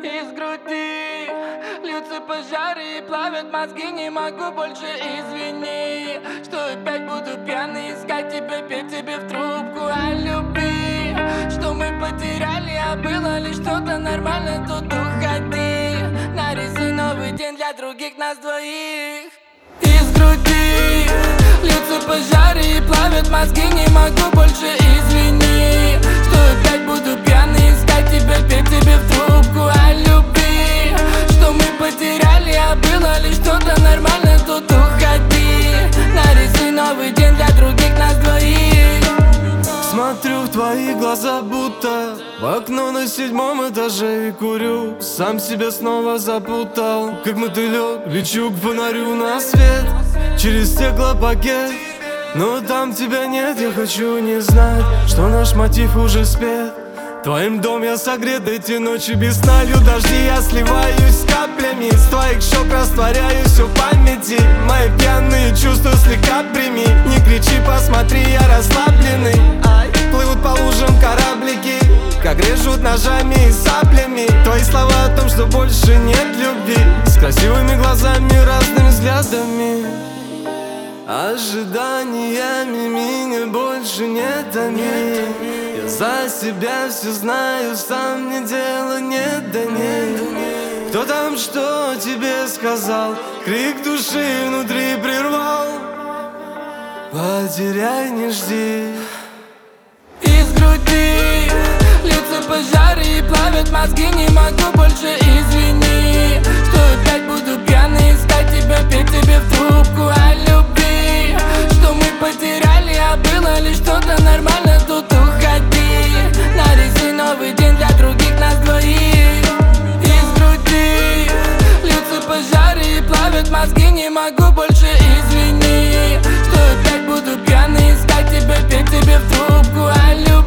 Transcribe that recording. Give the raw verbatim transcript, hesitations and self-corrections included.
Из груди льются пожары и плавят мозги. Не могу больше, извини, что опять буду пьяный искать тебя, петь тебе в трубку о любви. Что мы потеряли, а было ли что-то нормально, тут уходи. Нарисуй новый день для других нас двоих. Из груди льются пожары и плавят мозги. Не могу больше, извини, что опять буду пьяный искать тебя, петь тебе в трубку о любви. Что мы потеряли, а было ли что-то нормально, тут уходи. Нарисуй новый день для других нас двоих. Смотрю в твои глаза, будто в окно на седьмом этаже и курю. Сам себя снова запутал, как мотылек лечу к фонарю на свет через стеклопакет. Но там тебя нет, я хочу не знать, что наш мотив уже спет. Твоим дом я согрет, эти ночи без сна, лью дожди, я сливаюсь с каплями. С твоих щек растворяюсь в памяти. Мои пьяные чувства слегка прими. Не кричи, посмотри, я расслабленный. Плывут по лужам кораблики, как режут ножами и саплями. Твои слова о том, что больше нет любви, с красивыми глазами, разными взглядами. Ожиданиями меня больше не томи. Я за себя все знаю, сам мне дела нет, да нет. Кто там что тебе сказал, крик души внутри прервал. Потеряй, не жди. Из груди льются пожары и плавят мозги. Не могу больше, извини, что опять буду пьяный искать тебя, петь тебе в трубку о любви. Что мы потеряли, а было ли что-то нормально, тут уходи. Нарисуй новый день для других нас двоих. Из груди льются пожары и плавят мозги. Не могу больше, извини, что опять буду пьяный искать тебя, петь тебе в трубку о любви.